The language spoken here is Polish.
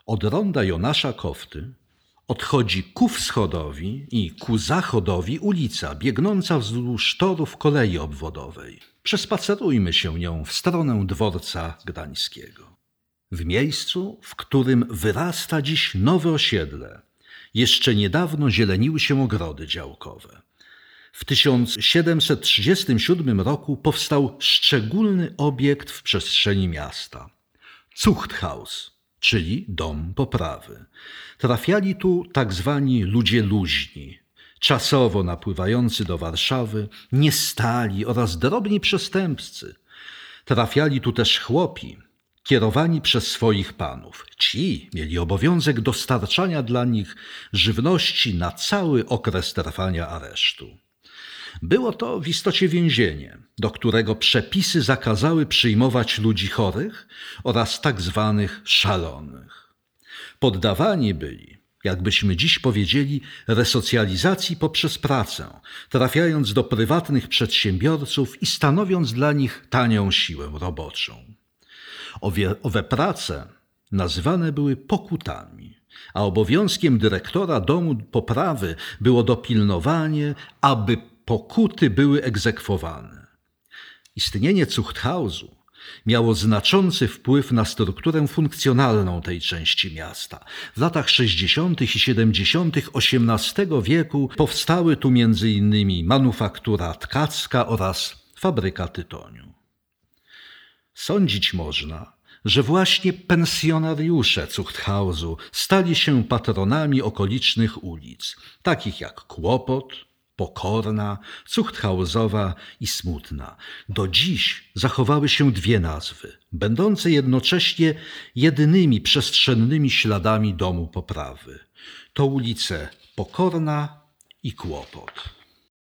Od ronda Jonasza Kofty odchodzi ku wschodowi i ku zachodowi ulica biegnąca wzdłuż torów kolei obwodowej. Przespacerujmy się nią w stronę dworca gdańskiego. W miejscu, w którym wyrasta dziś nowe osiedle, jeszcze niedawno zieleniły się ogrody działkowe. W 1737 roku powstał szczególny obiekt w przestrzeni miasta – Zuchthaus, czyli dom poprawy. Trafiali tu tak zwani ludzie luźni, czasowo napływający do Warszawy, niestali oraz drobni przestępcy. Trafiali tu też chłopi, kierowani przez swoich panów. Ci mieli obowiązek dostarczania dla nich żywności na cały okres trwania aresztu. Było to w istocie więzienie, do którego przepisy zakazały przyjmować ludzi chorych oraz tak zwanych szalonych. Poddawani byli, jakbyśmy dziś powiedzieli, resocjalizacji poprzez pracę, trafiając do prywatnych przedsiębiorców i stanowiąc dla nich tanią siłę roboczą. Owe prace nazywane były pokutami, a obowiązkiem dyrektora domu poprawy było dopilnowanie, aby pokuty były egzekwowane. Istnienie Zuchthausu miało znaczący wpływ na strukturę funkcjonalną tej części miasta. W latach 60. i 70. XVIII wieku powstały tu m.in. manufaktura tkacka oraz fabryka tytoniu. Sądzić można, że właśnie pensjonariusze Zuchthausu stali się patronami okolicznych ulic, takich jak Kłopot, Pokorna, Zuchthausowa i Smutna. Do dziś zachowały się dwie nazwy, będące jednocześnie jedynymi przestrzennymi śladami domu poprawy. To ulice Pokorna i Kłopot.